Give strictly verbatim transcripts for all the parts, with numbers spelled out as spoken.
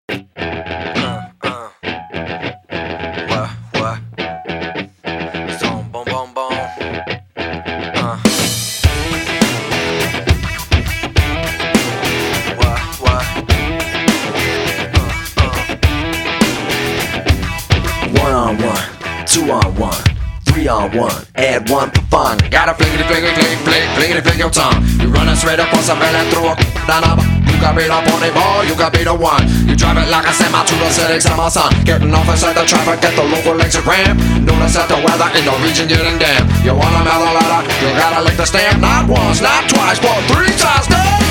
Uh, uh. What, what? Zone, boom, boom, boom. Uh. What, what? Uh, uh. One on one, two on one, three on one, add one for fun. Gotta flickety flickety flick flick flickety flick your tongue. You running straight up on some belly through a down up. You got beat up on the ball, you got be the one. You drive it like a semi to the cities of my son. Getting off inside the traffic, get the local Instagram. Notice that the weather in the region getting damn. You want a mellow letter, you gotta lick the stamp. Not once, not twice, but three times. Damn!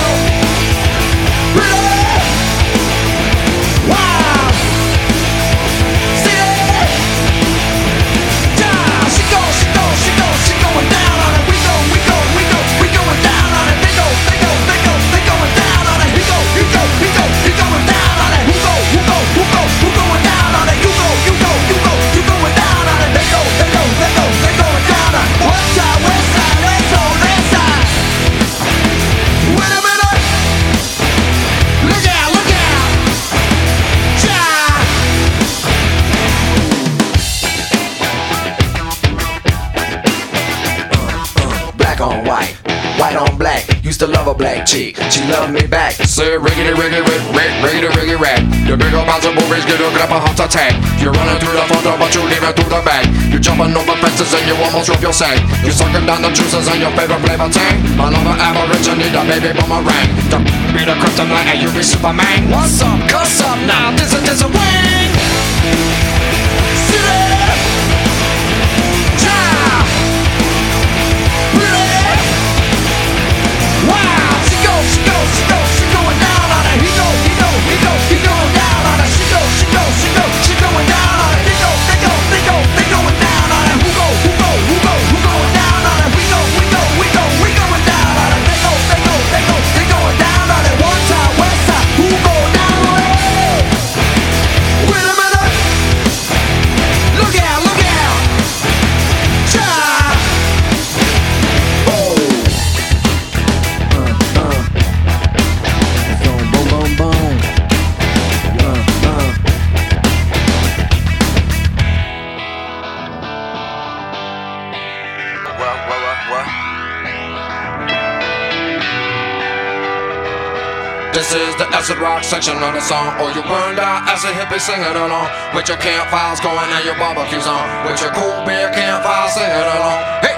Wow! See it? Yeah! She goes, she goes, she goes, she going down on it. We go, we go, we go, we going down on it. They go, they go, they go, they going down on it. He go, he go, he go, he going down on it. Who go, who go, who go, who going down on it? You go, you go, you go, you going down on it. They go, they go, they go, they going down on it. West side, west side, let's go, that side. Wait a minute. Look out, look out. Yeah. Black on white, white on black. Used to love a black chick, she loved me back. Say riggedy riggedy rig rig riggedy riggedy rag. The big old bouncer movies get a grab a heart attack. You're running through the front door but you leave it through the back. You're jumping over fences and you almost drop your sack. You're sucking down the juices and your favorite flavor tank. My lover average and need a baby boomerang. The be the kryptonite and you be Superman. What's up, cuss up now, this is this a wing. City. Yeah. Really? Wow, she goes, she goes, she goes, she going down on it. He go, he go, he go, he going down on it. She goes, she goes, she goes, she going down on it. They go, they go, they go, they going down on it. Who go, who go, who go, who going down on it? We go, we go, we go, we going down on it. They go, they go, they go, they going down on it. One side, west side, who go down on it? Wait a minute. Look out, look out. Yeah. Oh. Uh, uh. Boom, boom, boom, boom. Uh, uh. What, what, what, what? This is the acid rock section of the song. Or you burned out acid hippie singing along. With your campfires going and your barbecues on. With your cool beer campfire singing along. Hey!